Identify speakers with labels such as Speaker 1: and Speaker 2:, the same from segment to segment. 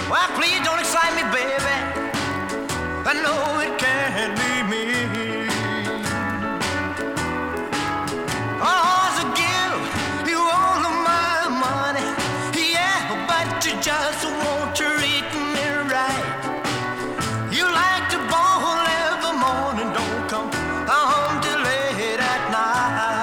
Speaker 1: Well, please don't excite me, baby. I know it can't be me. Oh, to give you all of my money, yeah, but you just won't treat me right. You like to ball every morning, don't come home till late at night.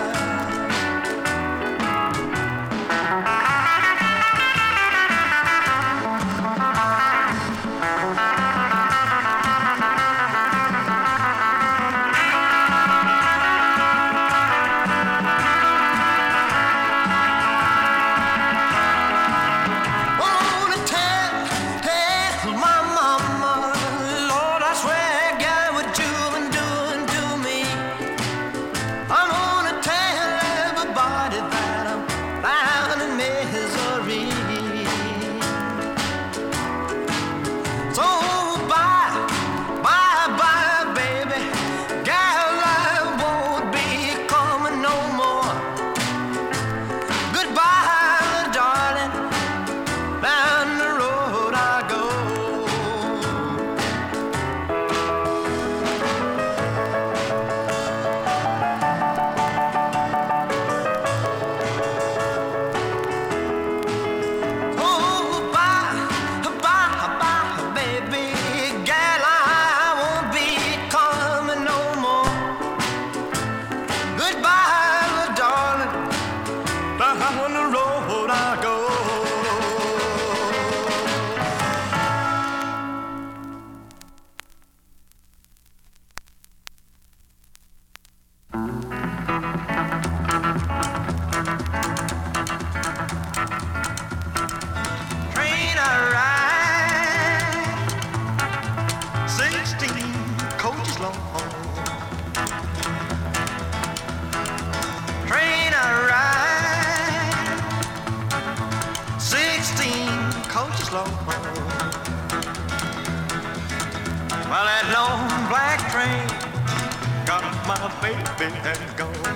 Speaker 1: Well, that long black train got my baby and gone.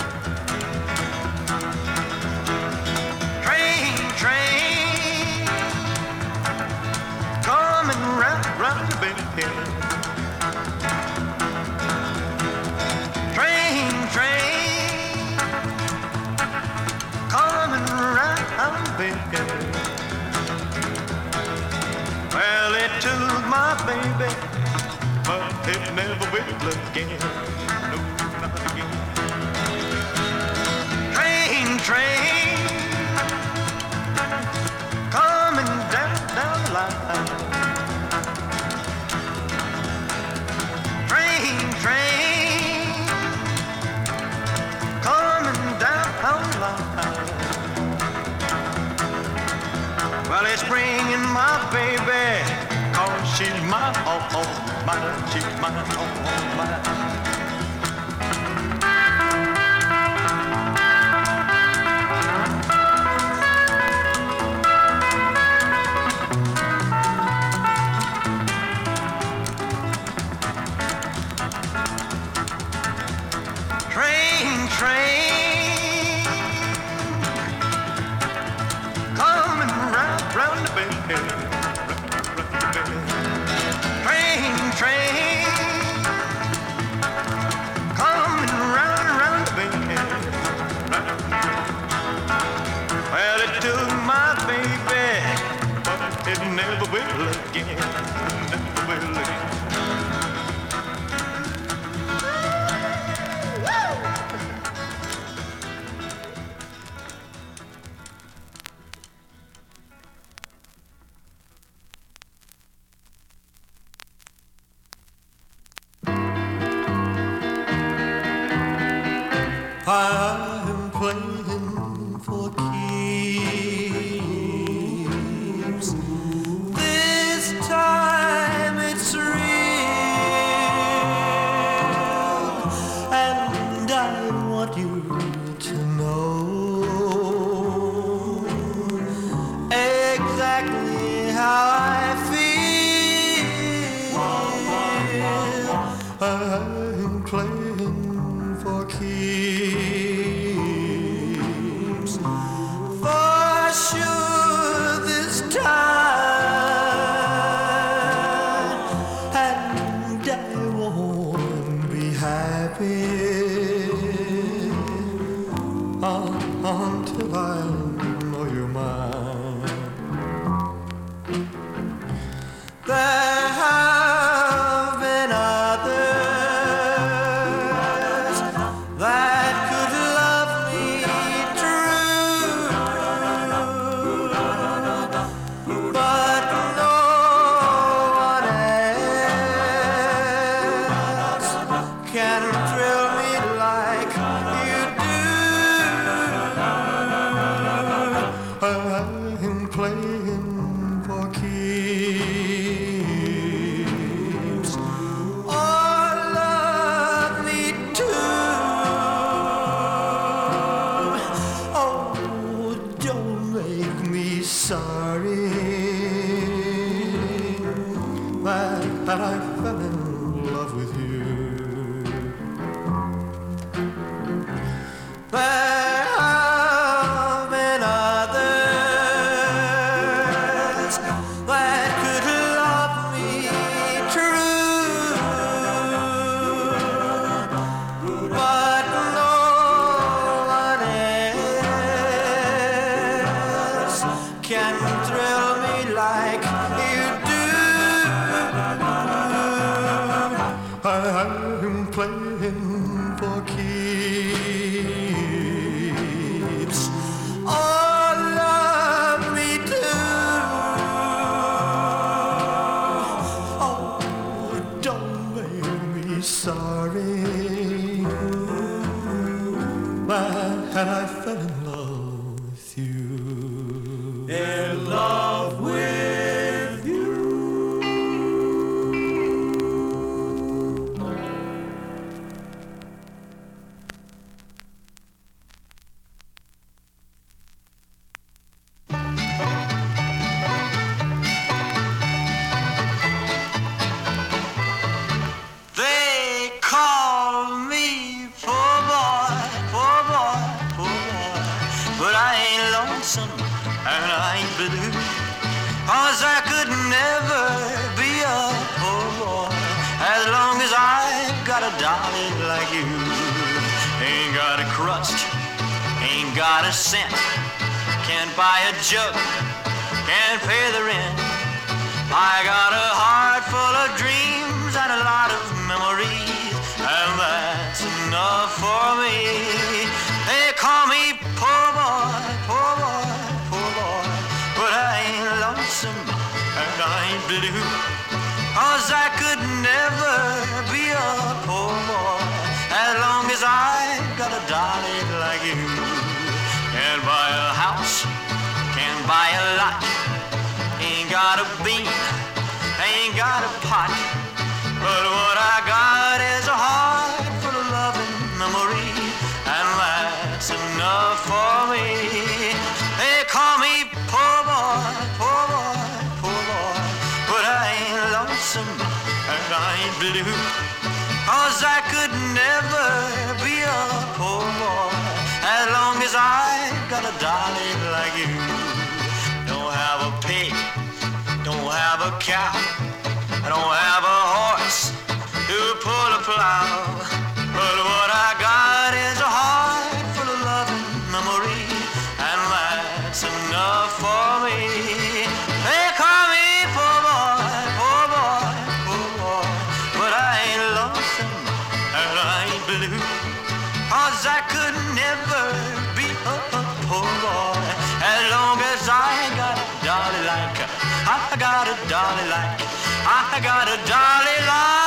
Speaker 1: Train, coming round the bend. Train, coming round the bend. Well, it took my baby, but it never will again. No, not again. Train, coming down the line. Train, coming down the line. Well, it's bringing my baby, 'cause she's my all mine, she's my all mine. Train, coming round the bend. Train, coming round the bend. Well, it took my baby, but it never will again. Never will again. I'm playing for keeps. This time it's real, and I want you to know exactly how I feel. I'm playing for keeps. For sure this time playing for keeps. Oh, love me too. Oh, don't make me sorry that I fell in love with you. There have been others that could love me true, but no one else can thrill me like you do. I'm playing for keeps. Oh, love me too. Oh, don't make me sorry that I fell in love with you. In love with you. They call me poor boy, poor boy, poor boy, but I ain't lonesome and I ain't blue, 'cause I could never be a poor boy as long as I got a darling like you. Ain't got a crust, ain't got a cent, can't buy a jug, can't pay the rent. I got a heart full of dreams and a lot of memories, and that's enough for me. They call me poor boy, poor boy, poor boy, but I ain't lonesome and I ain't blue, 'cause I could never be a poor boy as long as I got a darling like you. Can't buy a house, can't buy a lot, ain't got a bean, ain't got a pot, but what I got is a heart full of love and memory, and that's enough for me. They call me poor boy, poor boy, poor boy, but I ain't lonesome and I ain't blue, 'cause I could never be a poor boy as long as I got a darling like you. Don't have a pig, don't have a cow, I don't have a horse to pull a plow, but what I got is a heart full of love and memory, and that's enough for me. They call me poor boy, poor boy, poor boy, but I ain't lonesome and I ain't blue, 'cause I could never be a poor boy as long as I got a dolly like, I got a dolly like, I got a dolly like